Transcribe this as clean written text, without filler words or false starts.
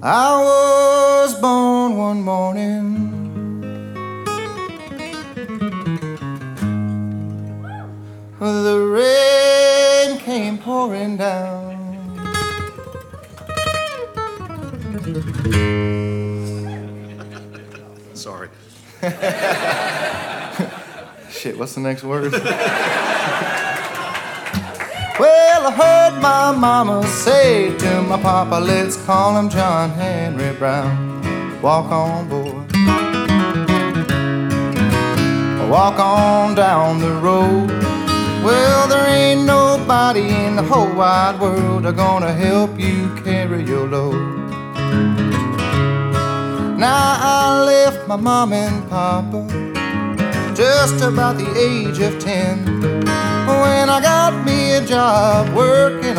I was born one morning the rain came pouring down. Sorry. Shit, what's the next word? Well, I heard my mama say to my papa, let's call him John Henry Brown. Walk on, boy. Walk on down the road. Well, there ain't nobody in the whole wide world gonna help you carry your load. Now I left my mom and papa just about the age of 10 when I got me a job working